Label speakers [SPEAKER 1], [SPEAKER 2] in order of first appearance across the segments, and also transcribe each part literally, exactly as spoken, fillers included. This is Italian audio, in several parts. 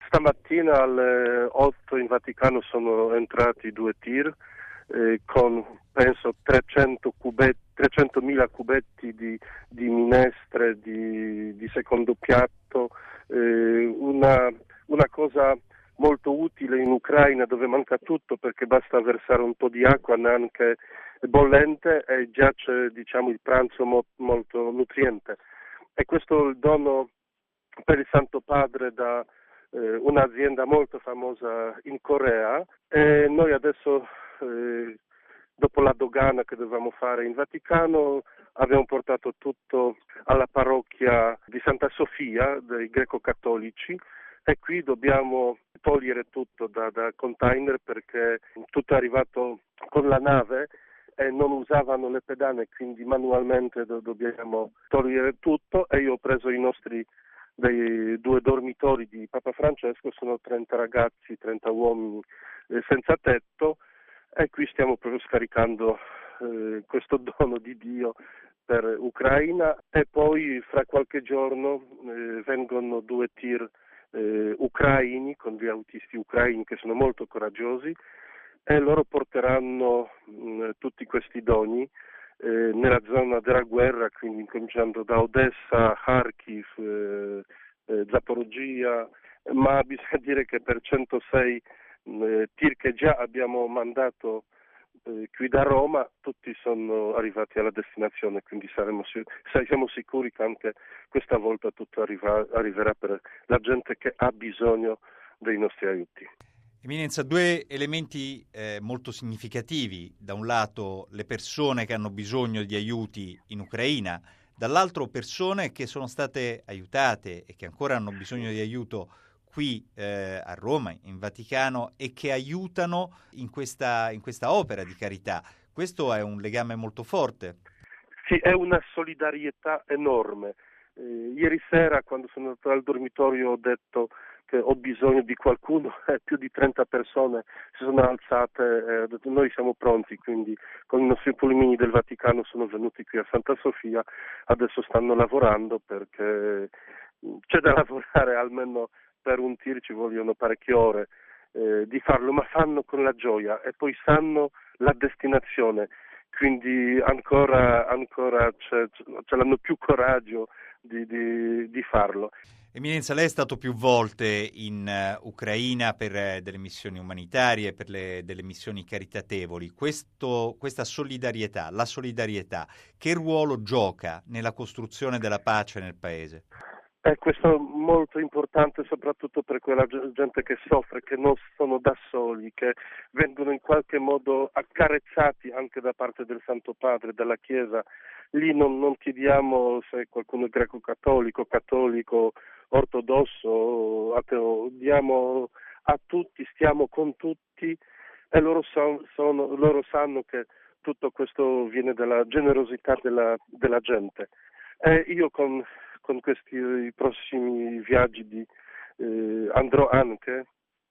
[SPEAKER 1] Stamattina alle otto in Vaticano sono entrati due tir eh, con penso trecento cubetti, trecentomila cubetti di, di minestre, di, di secondo piatto, eh, una, una cosa molto utile in Ucraina dove manca tutto perché basta versare un po' di acqua neanche bollente e già c'è, diciamo, il pranzo mo- molto nutriente. E questo è il dono per il Santo Padre da eh, un'azienda molto famosa in Corea e noi adesso eh, dopo la dogana che dovevamo fare in Vaticano abbiamo portato tutto alla parrocchia di Santa Sofia dei greco-cattolici e qui dobbiamo togliere tutto da, da container perché tutto è arrivato con la nave e non usavano le pedane, quindi manualmente do- dobbiamo togliere tutto e io ho preso i nostri dei due dormitori di Papa Francesco, sono trenta ragazzi, trenta uomini eh, senza tetto e qui stiamo proprio scaricando eh, questo dono di Dio per Ucraina e poi fra qualche giorno eh, vengono due tir eh, ucraini con gli autisti ucraini che sono molto coraggiosi e loro porteranno mh, tutti questi doni eh, nella zona della guerra, quindi cominciando da Odessa, Kharkiv, eh, eh, Zaporozhia, ma bisogna dire che per centosei eh, tir che già abbiamo mandato eh, qui da Roma, tutti sono arrivati alla destinazione, quindi saremo, siamo sicuri che anche questa volta tutto arriva, arriverà per la gente che ha bisogno dei nostri aiuti.
[SPEAKER 2] Eminenza, due elementi eh, molto significativi: da un lato le persone che hanno bisogno di aiuti in Ucraina, dall'altro persone che sono state aiutate e che ancora hanno bisogno di aiuto qui eh, a Roma, in Vaticano, e che aiutano in questa, in questa opera di carità. Questo è un legame molto forte.
[SPEAKER 1] Sì, è una solidarietà enorme. Eh, ieri sera, quando sono andato al dormitorio, ho detto che ho bisogno di qualcuno e più di trenta persone si sono alzate e ho detto noi siamo pronti, quindi con i nostri pulmini del Vaticano sono venuti qui a Santa Sofia, adesso stanno lavorando perché c'è da lavorare almeno per un tir, ci vogliono parecchie ore eh, di farlo, ma fanno con la gioia e poi sanno la destinazione, quindi ancora, ancora c'è, ce l'hanno più coraggio di, di, di farlo.
[SPEAKER 2] Eminenza, lei è stato più volte in uh, Ucraina per uh, delle missioni umanitarie, per le, delle missioni caritatevoli. Questo, questa solidarietà, la solidarietà, che ruolo gioca nella costruzione della pace nel paese?
[SPEAKER 1] Eh, questo è molto importante soprattutto per quella gente che soffre, che non sono da soli, che vengono in qualche modo accarezzati anche da parte del Santo Padre, della Chiesa. Lì non, non chiediamo se qualcuno è greco-cattolico, cattolico, ortodosso, ateo, diamo a tutti, stiamo con tutti e loro, son, sono, loro sanno che tutto questo viene dalla generosità della, della gente. E io con con questi i prossimi viaggi di, eh, andrò anche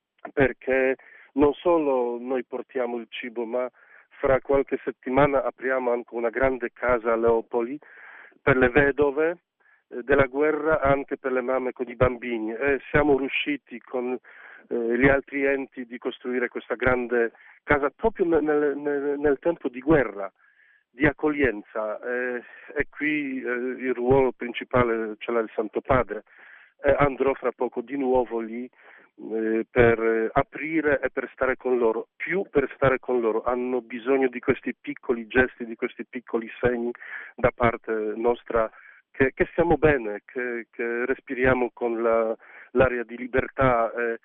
[SPEAKER 1] perché non solo noi portiamo il cibo, ma fra qualche settimana apriamo anche una grande casa a Leopoli per le vedove eh, della guerra, anche per le mamme con i bambini e siamo riusciti con eh, gli altri enti di costruire questa grande casa proprio nel, nel, nel tempo di guerra, di accoglienza eh, e qui eh, il ruolo principale ce l'ha il Santo Padre. Eh, andrò fra poco di nuovo lì eh, per eh, aprire e per stare con loro, più per stare con loro. Hanno bisogno di questi piccoli gesti, di questi piccoli segni da parte nostra che, che stiamo bene, che, che respiriamo con la, l'aria di libertà. Eh,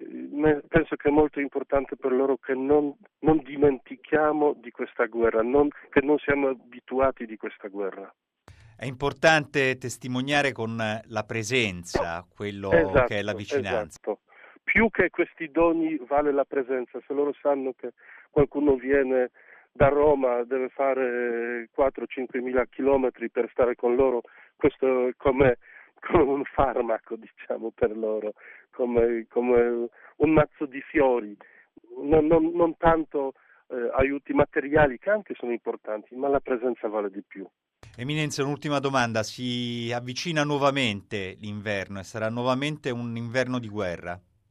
[SPEAKER 1] penso che è molto importante per loro che non, non dimentichiamo di questa guerra, non, che non siamo abituati di questa guerra.
[SPEAKER 2] È importante testimoniare con la presenza quello
[SPEAKER 1] esatto,
[SPEAKER 2] che è la vicinanza.
[SPEAKER 1] Esatto. Più che questi doni vale la presenza. Se loro sanno che qualcuno viene da Roma, deve fare quattro cinque mila chilometri per stare con loro, questo è come, come un farmaco, diciamo, per loro, come, come un mazzo di fiori, non, non, non tanto eh, aiuti materiali che anche sono importanti, ma la presenza vale di più.
[SPEAKER 2] Eminenza, un'ultima domanda: si avvicina nuovamente l'inverno e sarà nuovamente un inverno di guerra?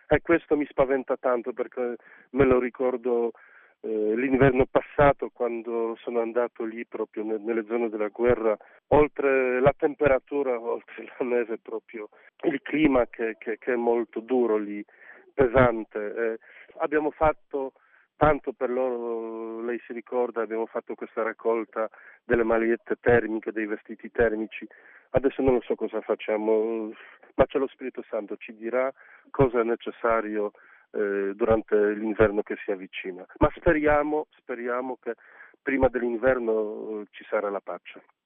[SPEAKER 1] E questo mi spaventa tanto perché me lo ricordo eh, l'inverno passato quando sono andato lì proprio ne- nelle zone della guerra, oltre la temperatura, oltre la neve, proprio il clima che, che, che è molto duro lì, pesante. Eh, abbiamo fatto tanto per loro, lei si ricorda, abbiamo fatto questa raccolta delle magliette termiche, dei vestiti termici. Adesso non so cosa facciamo, ma c'è lo Spirito Santo, ci dirà cosa è necessario eh, durante l'inverno che si avvicina. Ma speriamo, speriamo che prima dell'inverno eh, ci sarà la pace.